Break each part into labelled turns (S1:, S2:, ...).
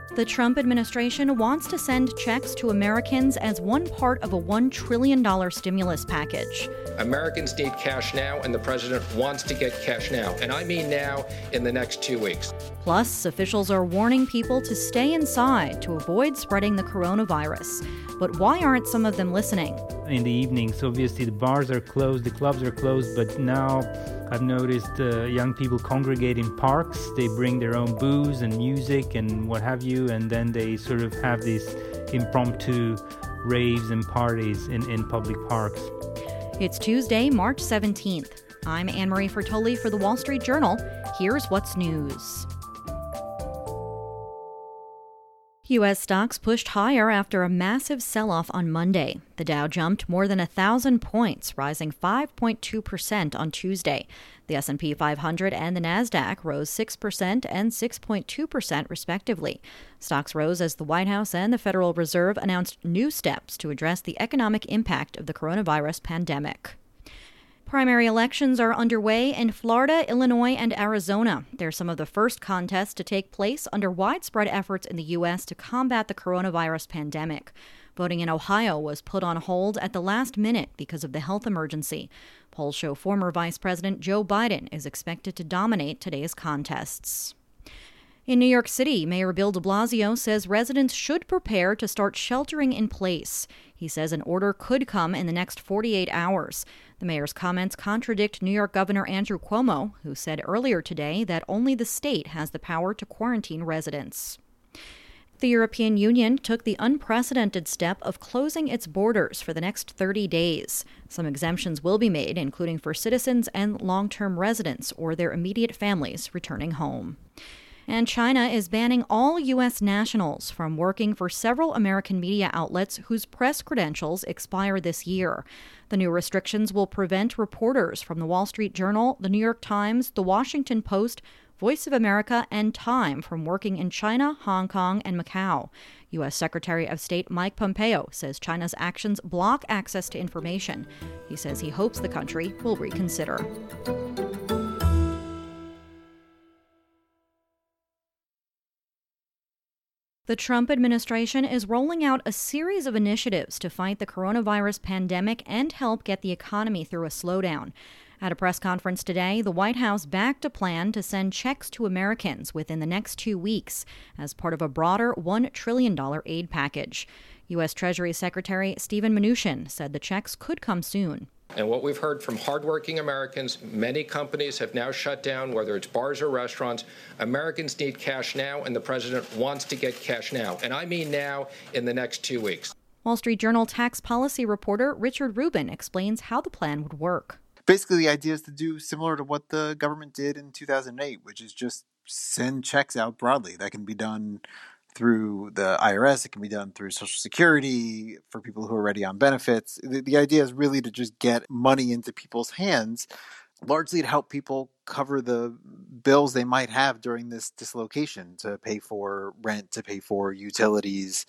S1: The Trump administration wants to send checks to Americans as one part of a $1 trillion stimulus package.
S2: Americans need cash now, and the president wants to get cash now. And I mean now, in the next 2 weeks.
S1: Plus, officials are warning people to stay inside to avoid spreading the coronavirus. But why aren't some of them listening?
S3: In the evenings, obviously, the bars are closed, the clubs are closed, but now I've noticed young people congregate in parks. They bring their own booze and music and what have you, and then they sort of have these impromptu raves and parties in public parks.
S1: It's Tuesday, March 17th. I'm Anne-Marie Fertoli for The Wall Street Journal. Here's what's news. U.S. stocks pushed higher after a massive sell-off on Monday. The Dow jumped more than 1,000 points, rising 5.2% on Tuesday. The S&P 500 and the Nasdaq rose 6% and 6.2% respectively. Stocks rose as the White House and the Federal Reserve announced new steps to address the economic impact of the coronavirus pandemic. Primary elections are underway in Florida, Illinois, and Arizona. They're some of the first contests to take place under widespread efforts in the U.S. to combat the coronavirus pandemic. Voting in Ohio was put on hold at the last minute because of the health emergency. Polls show former Vice President Joe Biden is expected to dominate today's contests. In New York City, Mayor Bill de Blasio says residents should prepare to start sheltering in place. He says an order could come in the next 48 hours. The mayor's comments contradict New York Governor Andrew Cuomo, who said earlier today that only the state has the power to quarantine residents. The European Union took the unprecedented step of closing its borders for the next 30 days. Some exemptions will be made, including for citizens and long-term residents or their immediate families returning home. And China is banning all U.S. nationals from working for several American media outlets whose press credentials expire this year. The new restrictions will prevent reporters from The Wall Street Journal, The New York Times, The Washington Post, Voice of America, and Time from working in China, Hong Kong, and Macau. U.S. Secretary of State Mike Pompeo says China's actions block access to information. He says he hopes the country will reconsider. The Trump administration is rolling out a series of initiatives to fight the coronavirus pandemic and help get the economy through a slowdown. At a press conference today, the White House backed a plan to send checks to Americans within the next 2 weeks as part of a broader $1 trillion aid package. U.S. Treasury Secretary Steven Mnuchin said the checks could come soon.
S2: And what we've heard from hardworking Americans, many companies have now shut down, whether it's bars or restaurants. Americans need cash now, and the president wants to get cash now. And I mean now, in the next 2 weeks.
S1: Wall Street Journal tax policy reporter Richard Rubin explains how the plan would work.
S4: Basically, the idea is to do similar to what the government did in 2008, which is just send checks out broadly. That can be done through the IRS. It can be done through Social Security for people who are already on benefits. The idea is really to just get money into people's hands, largely to help people cover the bills they might have during this dislocation, to pay for rent, to pay for utilities,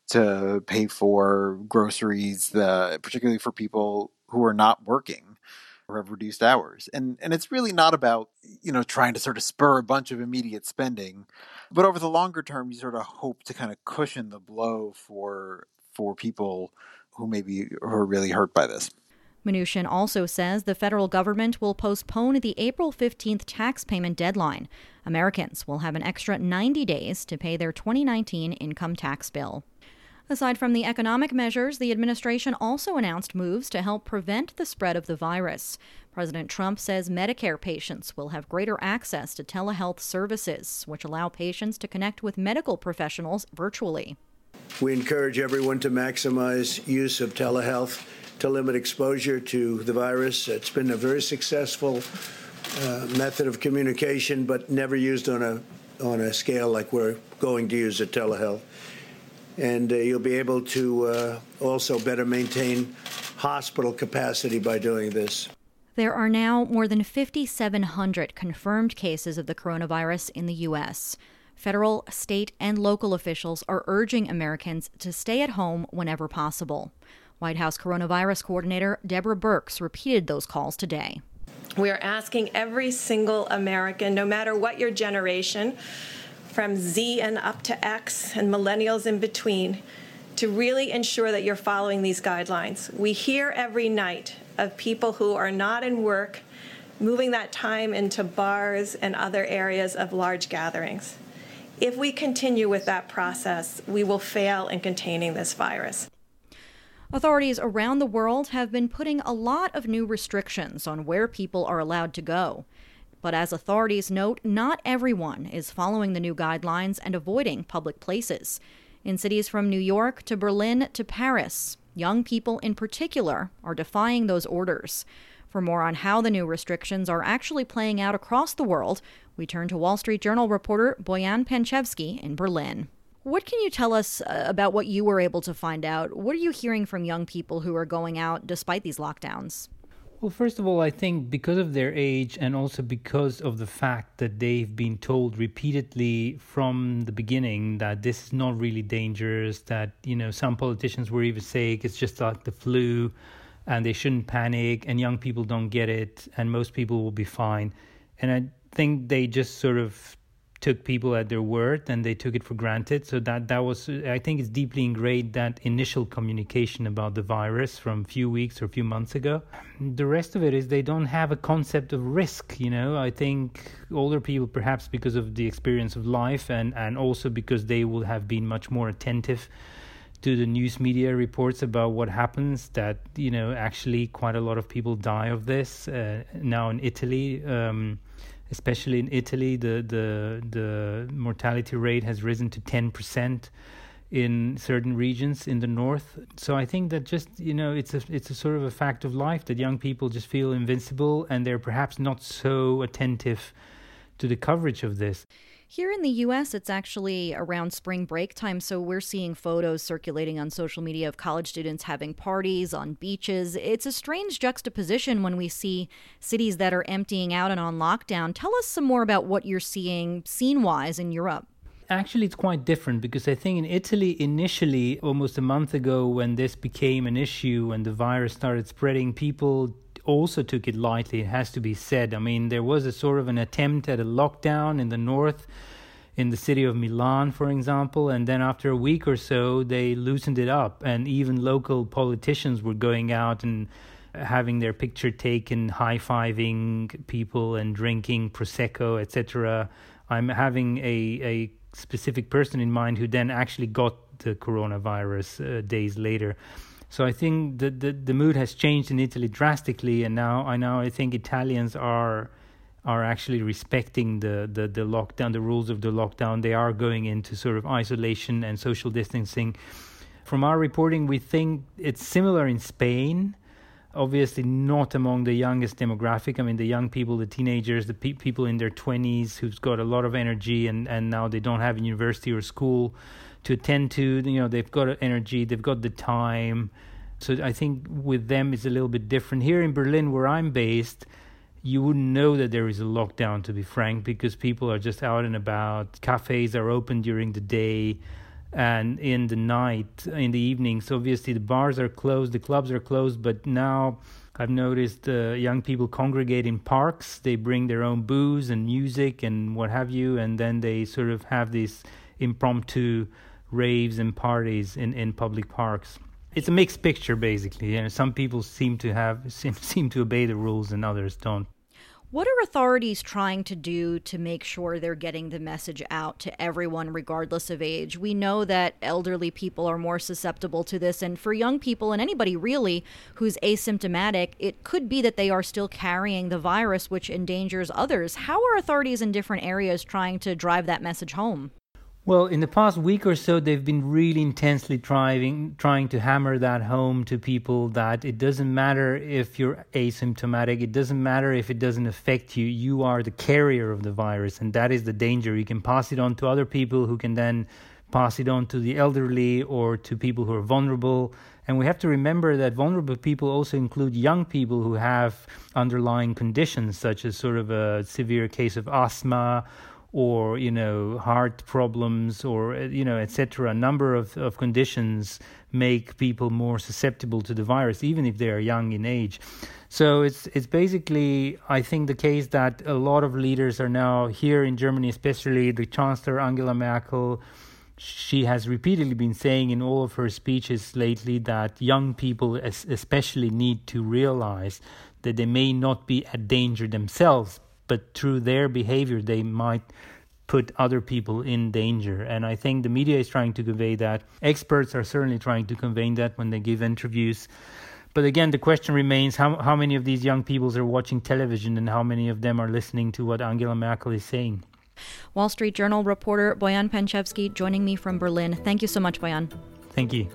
S4: to pay for groceries, particularly for people who are not working or have reduced hours. And it's really not about, trying to sort of spur a bunch of immediate spending. But over the longer term, you sort of hope to kind of cushion the blow for people who are really hurt by this.
S1: Mnuchin also says the federal government will postpone the April 15th tax payment deadline. Americans will have an extra 90 days to pay their 2019 income tax bill. Aside from the economic measures, the administration also announced moves to help prevent the spread of the virus. President Trump says Medicare patients will have greater access to telehealth services, which allow patients to connect with medical professionals virtually.
S5: We encourage everyone to maximize use of telehealth to limit exposure to the virus. It's been a very successful method of communication, but never used on a scale like we're going to use at telehealth. And you'll be able to also better maintain hospital capacity by doing this.
S1: There are now more than 5,700 confirmed cases of the coronavirus in the U.S. Federal, state, and local officials are urging Americans to stay at home whenever possible. White House coronavirus coordinator Deborah Birx repeated those calls today.
S6: We are asking every single American, no matter what your generation, from Z and up to X and millennials in between, to really ensure that you're following these guidelines. We hear every night of people who are not in work, moving that time into bars and other areas of large gatherings. If we continue with that process, we will fail in containing this virus.
S1: Authorities around the world have been putting a lot of new restrictions on where people are allowed to go. But as authorities note, not everyone is following the new guidelines and avoiding public places. In cities from New York to Berlin to Paris, young people in particular are defying those orders. For more on how the new restrictions are actually playing out across the world, we turn to Wall Street Journal reporter Boyan Panchevsky in Berlin. What can you tell us about what you were able to find out? What are you hearing from young people who are going out despite these lockdowns?
S3: Well, first of all, I think because of their age and also because of the fact that they've been told repeatedly from the beginning that this is not really dangerous, that, some politicians were even saying it's just like the flu and they shouldn't panic and young people don't get it and most people will be fine. And I think they just sort of took people at their word and they took it for granted. So that was, I think it's deeply ingrained, that initial communication about the virus from a few weeks or a few months ago. The rest of it is they don't have a concept of risk, I think older people, perhaps because of the experience of life and also because they will have been much more attentive to the news media reports about what happens, that, actually quite a lot of people die of this. Now in Italy, especially in Italy, the mortality rate has risen to 10% in certain regions in the north. So I think that just, it's a sort of a fact of life that young people just feel invincible and they're perhaps not so attentive to the coverage of this.
S1: Here in the U.S., it's actually around spring break time, so we're seeing photos circulating on social media of college students having parties on beaches. It's a strange juxtaposition when we see cities that are emptying out and on lockdown. Tell us some more about what you're seeing scene-wise in Europe.
S3: Actually, it's quite different because I think in Italy, initially, almost a month ago, when this became an issue, when the virus started spreading, people also took it lightly, it has to be said. I mean, there was a sort of an attempt at a lockdown in the north, in the city of Milan, for example, and then after a week or so, they loosened it up, and even local politicians were going out and having their picture taken, high-fiving people and drinking Prosecco, etc. I'm having a specific person in mind who then actually got the coronavirus days later. So I think the mood has changed in Italy drastically, and now I think Italians are actually respecting the lockdown, the rules of the lockdown. They are going into sort of isolation and social distancing. From our reporting, we think it's similar in Spain. Obviously not among the youngest demographic. I mean, the young people, the teenagers, the people in their 20s who've got a lot of energy and now they don't have a university or school to attend to. They've got energy, they've got the time. So I think with them it's a little bit different. Here in Berlin, where I'm based, you wouldn't know that there is a lockdown, to be frank, because people are just out and about. Cafes are open during the day and in the night, in the evenings. Obviously, the bars are closed, the clubs are closed, but now I've noticed young people congregate in parks. They bring their own booze and music and what have you, and then they sort of have these impromptu raves and parties in public parks. It's a mixed picture, basically. Some people seem to obey the rules and others don't.
S1: What are authorities trying to do to make sure they're getting the message out to everyone regardless of age? We know that elderly people are more susceptible to this, and for young people and anybody really who's asymptomatic, it could be that they are still carrying the virus, which endangers others. How are authorities in different areas trying to drive that message home?
S3: Well, in the past week or so, they've been really intensely trying to hammer that home to people that it doesn't matter if you're asymptomatic, it doesn't matter if it doesn't affect you, you are the carrier of the virus, and that is the danger. You can pass it on to other people who can then pass it on to the elderly or to people who are vulnerable. And we have to remember that vulnerable people also include young people who have underlying conditions, such as sort of a severe case of asthma or, heart problems or, etc. A number of conditions make people more susceptible to the virus, even if they are young in age. So it's basically, I think, the case that a lot of leaders are now here in Germany, especially the Chancellor Angela Merkel. She has repeatedly been saying in all of her speeches lately that young people especially need to realize that they may not be at danger themselves, but through their behavior they might put other people in danger. And I think the media is trying to convey that. Experts are certainly trying to convey that when they give interviews. But again, the question remains, how many of these young people are watching television and how many of them are listening to what Angela Merkel is saying?
S1: Wall Street Journal reporter Bojan Penčevski joining me from Berlin. Thank you so much, Bojan.
S3: Thank you.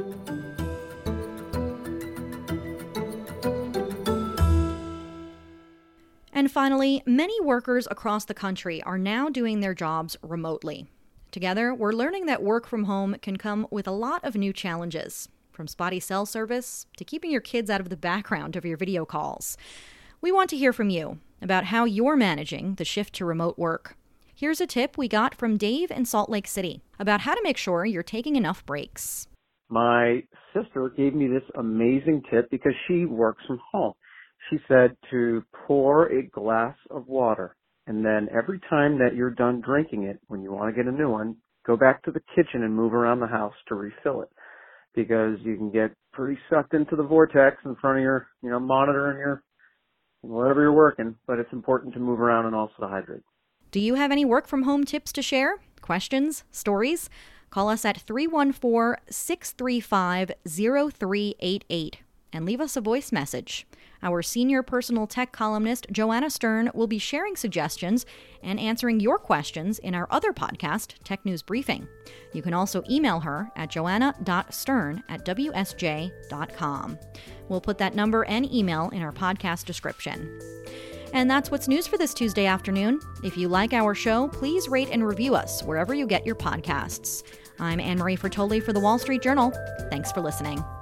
S1: And finally, many workers across the country are now doing their jobs remotely. Together, we're learning that work from home can come with a lot of new challenges, from spotty cell service to keeping your kids out of the background of your video calls. We want to hear from you about how you're managing the shift to remote work. Here's a tip we got from Dave in Salt Lake City about how to make sure you're taking enough breaks.
S7: My sister gave me this amazing tip because she works from home. She said to pour a glass of water, and then every time that you're done drinking it, when you want to get a new one, go back to the kitchen and move around the house to refill it, because you can get pretty sucked into the vortex in front of your monitor and your whatever you're working, but it's important to move around and also to hydrate.
S1: Do you have any work from home tips to share? Questions? Stories? Call us at 314-635-0388 and leave us a voice message. Our senior personal tech columnist, Joanna Stern, will be sharing suggestions and answering your questions in our other podcast, Tech News Briefing. You can also email her at joanna.stern@wsj.com. We'll put that number and email in our podcast description. And that's what's news for this Tuesday afternoon. If you like our show, please rate and review us wherever you get your podcasts. I'm Anne-Marie Fertoli for The Wall Street Journal. Thanks for listening.